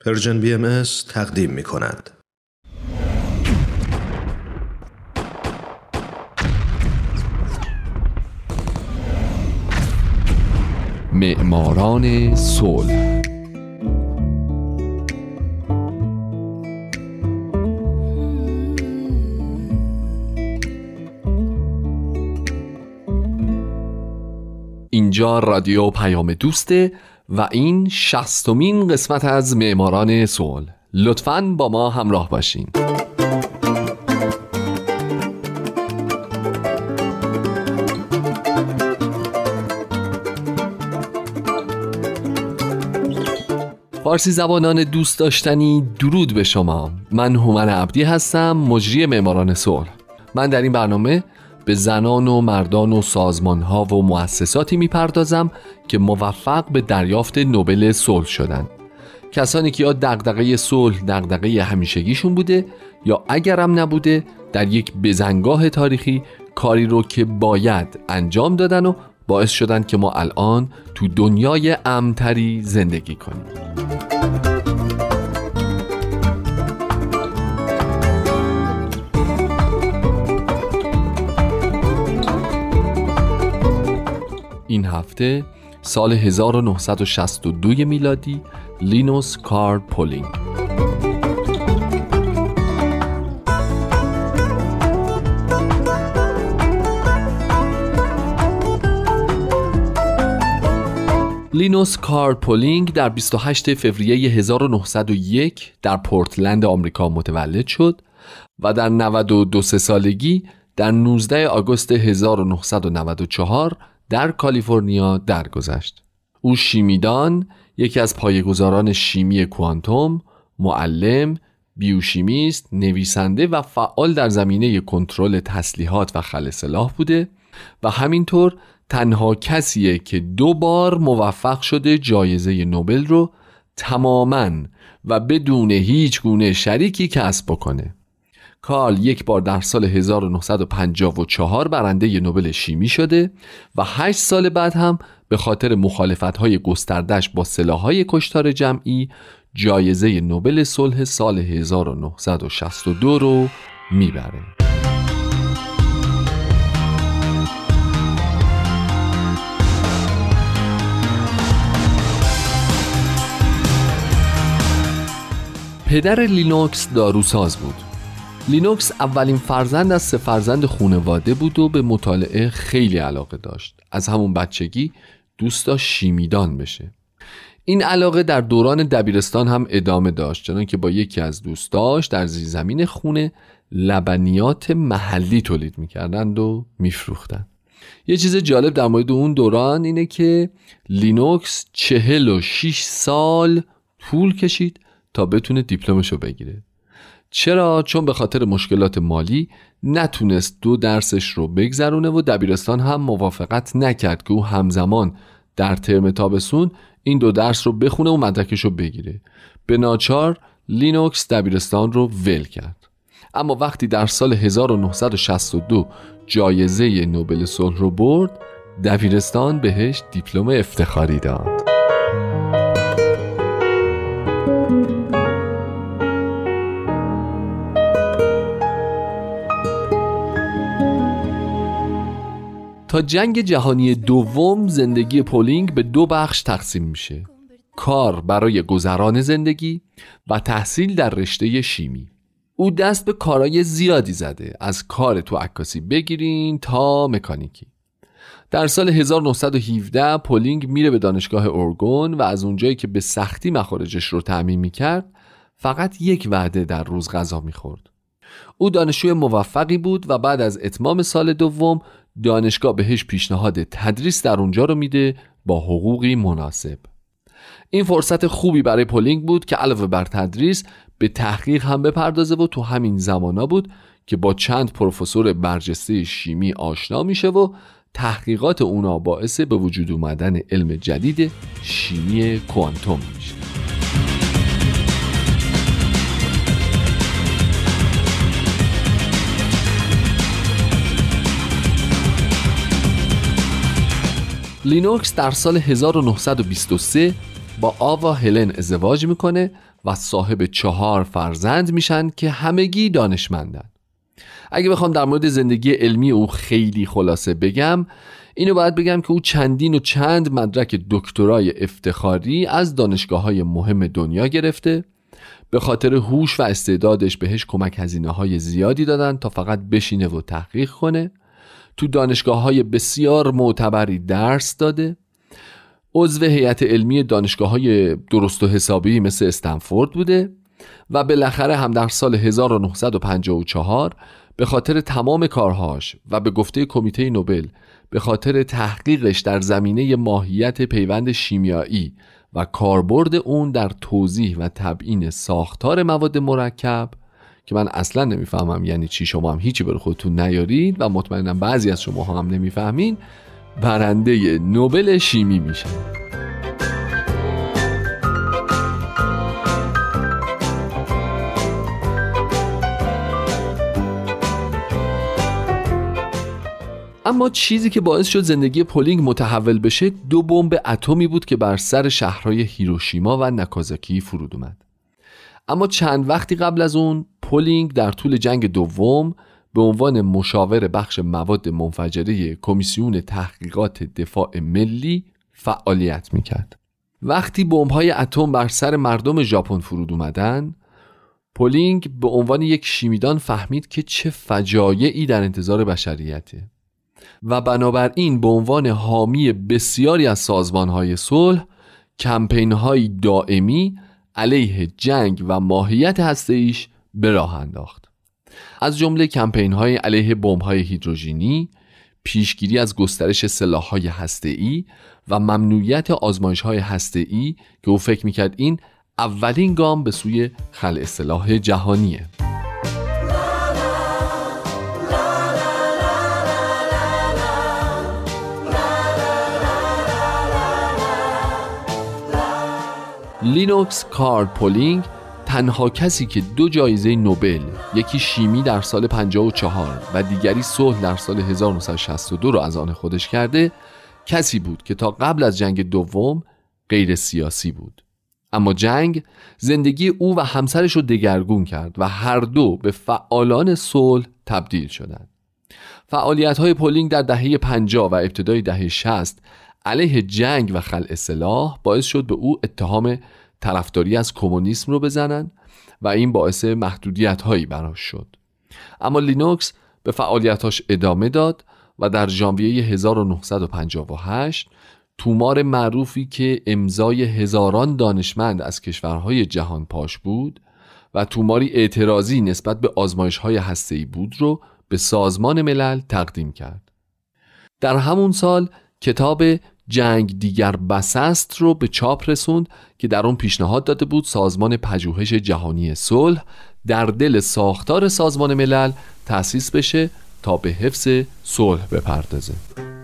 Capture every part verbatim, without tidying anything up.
پرژن بی ام اس تقدیم می کند. معماران صلح. اینجا رادیو پیام دوسته و این شصتمین قسمت از معماران صلح. لطفاً با ما همراه باشین. فارسی زبانان دوست داشتنی، درود به شما. من هومن عبدی هستم، مجری معماران صلح. من در این برنامه به زنان و مردان و سازمان‌ها و مؤسساتی می‌پردازم که موفق به دریافت نوبل صلح شدند. کسانی که یا دغدغه صلح دغدغه همیشگیشون بوده یا اگرم نبوده در یک بزنگاه تاریخی کاری رو که باید انجام دادن و باعث شدن که ما الان تو دنیای امن‌تری زندگی کنیم. این هفته سال هزار و نهصد و شصت و دو میلادی، لینوس کارل پولینگ. لینوس کارل پولینگ در بیست و هشتم فوریه هزار و نهصد و یک در پورتلند آمریکا متولد شد و در نود و دو سالگی در نوزدهم آگوست هزار و نهصد و نود و چهار در کالیفرنیا درگذشت. او شیمیدان، یکی از پایه‌گذاران شیمی کوانتوم، معلم، بیوشیمیست، نویسنده و فعال در زمینه کنترل تسلیحات و خل سلاح بوده و همینطور تنها کسیه که دو بار موفق شده جایزه نوبل رو تماماً و بدون هیچ گونه شریکی کسب بکنه. کارل یک بار در سال هزار و نهصد و پنجاه و چهار برنده نوبل شیمی شده و هشت سال بعد هم به خاطر مخالفت‌های گسترده‌اش با سلاح‌های کشتار جمعی جایزه نوبل صلح سال هزار و نهصد و شصت و دو رو میبره. پدر لینوکس داروساز بود. لینوکس اولین فرزند از سه فرزند خانواده بود و به مطالعه خیلی علاقه داشت. از همون بچگی دوست داشت شیمیدان بشه. این علاقه در دوران دبیرستان هم ادامه داشت، چنان که با یکی از دوستاش در زیرزمین خونه لبنیات محلی تولید میکردند و میفروختند. یه چیز جالب در مورد اون دوران اینه که لینوکس چهل و شش سال طول کشید تا بتونه دیپلمشو بگیره. چرا؟ چون به خاطر مشکلات مالی نتونست دو درسش رو بگذرونه و دبیرستان هم موافقت نکرد که او همزمان در ترم تابستون این دو درس رو بخونه و مدرکش رو بگیره. به ناچار لینوکس دبیرستان رو ول کرد. اما وقتی در سال هزار و نهصد و شصت و دو جایزه نوبل صلح رو برد، دبیرستان بهش دیپلم افتخاری داد. تا جنگ جهانی دوم زندگی پولینگ به دو بخش تقسیم میشه: کار برای گذران زندگی و تحصیل در رشته شیمی. او دست به کارهای زیادی زده، از کار تو عکاسی بگیرین تا مکانیکی. در سال هزار و نهصد و هفده پولینگ میره به دانشگاه اورگون و از اونجایی که به سختی مخارجش رو تأمین میکرد فقط یک وعده در روز غذا میخورد. او دانشجوی موفقی بود و بعد از اتمام سال دوم دانشگاه بهش پیشنهاد تدریس در اونجا رو میده با حقوقی مناسب. این فرصت خوبی برای پولینگ بود که علاوه بر تدریس به تحقیق هم بپردازه و تو همین زمانا بود که با چند پروفسور برجسته شیمی آشنا میشه و تحقیقات اونا باعث به وجود اومدن علم جدید شیمی کوانتوم میشه. لینوکس در سال هزار و نهصد و بیست و سه با آوا هلن ازدواج میکنه و صاحب چهار فرزند میشن که همگی دانشمندن. اگه بخوام در مورد زندگی علمی او خیلی خلاصه بگم، اینو باید بگم که او چندین و چند مدرک دکترای افتخاری از دانشگاه‌های مهم دنیا گرفته. به خاطر هوش و استعدادش بهش کمک هزینه‌های زیادی دادن تا فقط بشینه و تحقیق کنه. تو دانشگاه‌های بسیار معتبری درس داده. عضو هیئت علمی دانشگاه‌های درست و حسابی مثل استنفورد بوده و بالاخره هم در سال هزار و نهصد و پنجاه و چهار به خاطر تمام کارهاش و به گفته کمیته نوبل به خاطر تحقیقش در زمینه ماهیت پیوند شیمیایی و کاربرد اون در توضیح و تبیین ساختار مواد مرکب که من اصلا نمیفهمم یعنی چی، شما هم هیچی برای خودتون نیارید و مطمئنم بعضی از شما هم نمیفهمین، برنده نوبل شیمی میشه. اما چیزی که باعث شد زندگی پولینگ متحول بشه دو بمب اتمی بود که بر سر شهرهای هیروشیما و ناکازاکی فرود اومد. اما چند وقتی قبل از اون پولینگ در طول جنگ دوم به عنوان مشاور بخش مواد منفجره کمیسیون تحقیقات دفاع ملی فعالیت میکرد. وقتی بمب‌های اتم بر سر مردم ژاپن فرود اومدن، پولینگ به عنوان یک شیمیدان فهمید که چه فجایعی در انتظار بشریته و بنابراین به عنوان حامی بسیاری از سازمان‌های صلح کمپین‌های دائمی علیه جنگ و ماهیت هسته‌ایش به راه انداخت. از جمله کمپین‌های علیه بمب‌های هیدروژنی، پیشگیری از گسترش سلاح‌های هسته‌ای و ممنوعیت آزمایش‌های هسته‌ای که او فکر می‌کرد این اولین گام به سوی خلع سلاح جهانیه. لینوکس کارل پولینگ تنها کسی که دو جایزه نوبل، یکی شیمی در سال پنجاه و چهار و دیگری صلح در سال هزار و نهصد و شصت و دو را از آن خودش کرده، کسی بود که تا قبل از جنگ دوم غیر سیاسی بود. اما جنگ زندگی او و همسرش رو دگرگون کرد و هر دو به فعالان صلح تبدیل شدند. فعالیت‌های پولینگ در دهه پنجاه و ابتدای دهه شصت علیه جنگ و خلع سلاح باعث شد به او اتهام طرفداری از کمونیسم رو بزنن و این باعث محدودیت‌هایی براش شد. اما لینوکس به فعالیتاش ادامه داد و در ژانویه هزار و نهصد و پنجاه و هشت تومار معروفی که امضای هزاران دانشمند از کشورهای جهان پاش بود و توماری اعتراضی نسبت به آزمایش‌های هسته‌ای بود رو به سازمان ملل تقدیم کرد. در همون سال کتاب جنگ دیگر بس است رو به چاپ رسوند که در اون پیشنهاد داده بود سازمان پژوهش جهانی صلح در دل ساختار سازمان ملل تأسیس بشه تا به حفظ صلح بپردازه.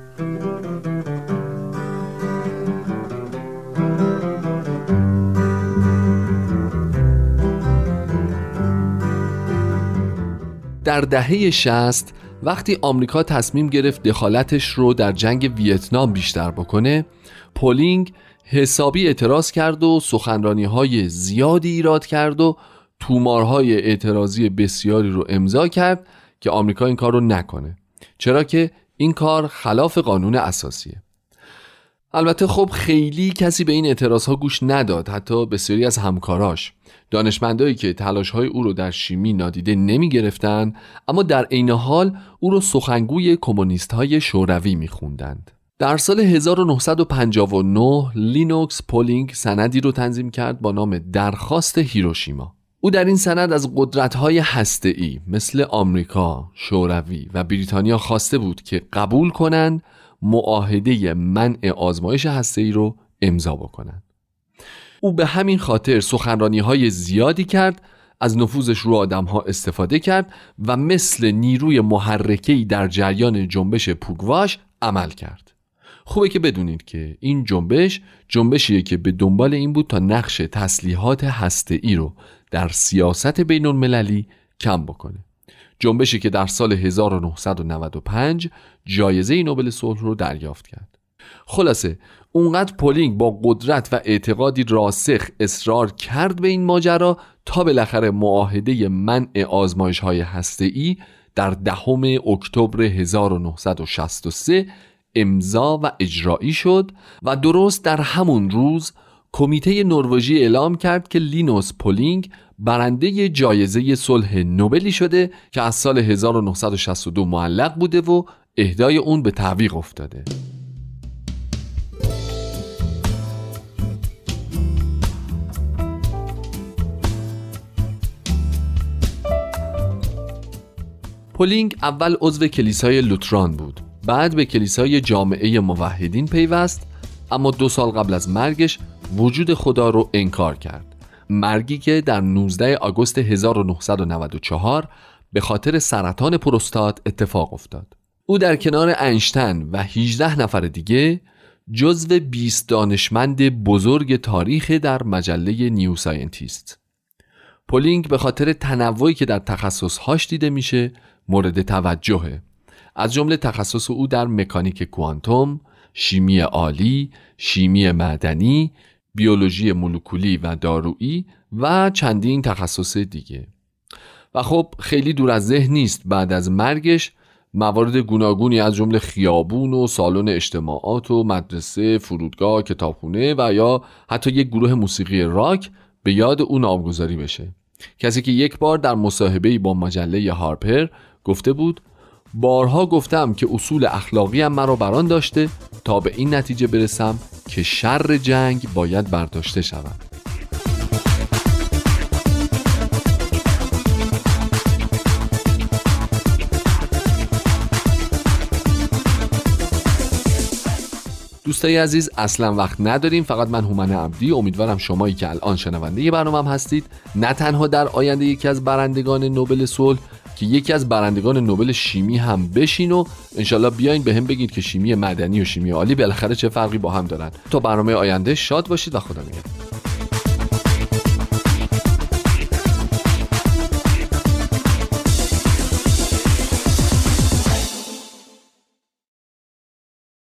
در دهه شصت وقتی آمریکا تصمیم گرفت دخالتش رو در جنگ ویتنام بیشتر بکنه، پولینگ حسابی اعتراض کرد و سخنرانی‌های زیادی ایراد کرد و تومارهای اعتراضی بسیاری رو امضا کرد که آمریکا این کار رو نکنه، چرا که این کار خلاف قانون اساسیه. البته خب خیلی کسی به این اعتراضها گوش نداد، حتی بسیاری از همکاراش، دانشمندایی که تلاش‌های او رو در شیمی نادیده نمی گرفتن، اما در عین حال او رو سخنگوی کمونیست‌های شوروی می‌خوندند. در سال هزار و نهصد و پنجاه و نه لینوکس پولینگ سندی رو تنظیم کرد با نام درخواست هیروشیما. او در این سند از قدرت‌های هسته‌ای مثل آمریکا، شوروی و بریتانیا خواسته بود که قبول کنند معاهده منع آزمایش هسته‌ای رو امضا بکنند. او به همین خاطر سخنرانی‌های زیادی کرد، از نفوذش رو آدم‌ها استفاده کرد و مثل نیروی محرکه‌ای در جریان جنبش پوگواش عمل کرد. خوبه که بدونید که این جنبش جنبشیه که به دنبال این بود تا نقش تسلیحات هسته‌ای رو در سیاست بین‌المللی کم بکنه. جنبشی که در سال هزار و نهصد و نود و پنج جایزه نوبل صلح رو دریافت کرد. خلاصه اونقدر پولینگ با قدرت و اعتقادی راسخ اصرار کرد به این ماجرا تا بالاخره معاهده منع آزمایش‌های هسته‌ای در دهم اکتبر هزار و نهصد و شصت و سه امضا و اجرایی شد و درست در همون روز کمیته نروژی اعلام کرد که لینوس پولینگ برنده جایزه صلح نوبلی شده که از سال هزار و نهصد و شصت و دو معلق بوده و اهدای اون به تعویق افتاده. پولینگ اول عضو کلیسای لوتران بود، بعد به کلیسای جامعه موحدین پیوست، اما دو سال قبل از مرگش وجود خدا رو انکار کرد. مرگی که در نوزده آگوست هزار و نهصد و نود و چهار به خاطر سرطان پروستات اتفاق افتاد. او در کنار اینشتین و هجده نفر دیگه جزو بیست دانشمند بزرگ تاریخ در مجله نیو ساینتیست. پولینگ به خاطر تنوعی که در تخصصهاش دیده میشه مورد توجهه. از جمله تخصص او در مکانیک کوانتوم، شیمی آلی، شیمی معدنی، بیولوژی مولکولی و دارویی و چندین تخصص دیگه. و خب خیلی دور از ذهن نیست بعد از مرگش موارد گوناگونی از جمله خیابون و سالن اجتماعات و مدرسه، فرودگاه، کتابخونه و یا حتی یک گروه موسیقی راک به یاد او نامگذاری بشه. کسی که یک بار در مصاحبه‌ای با مجله هارپر گفته بود بارها گفتم که اصول اخلاقی هم مرا بران داشته تا به این نتیجه برسم که شر جنگ باید برداشته شود. دوستای عزیز اصلا وقت نداریم، فقط من هومن عبدی، امیدوارم شمایی که الان شنونده برنامه‌ام هستید نه تنها در آینده یکی از برندگان نوبل صلح که یکی از برندگان نوبل شیمی هم بشین و انشالله بیاین به هم بگید که شیمی معدنی و شیمی آلی بالاخره چه فرقی با هم دارن. تا برنامه آینده شاد باشید و خدا نگهدار.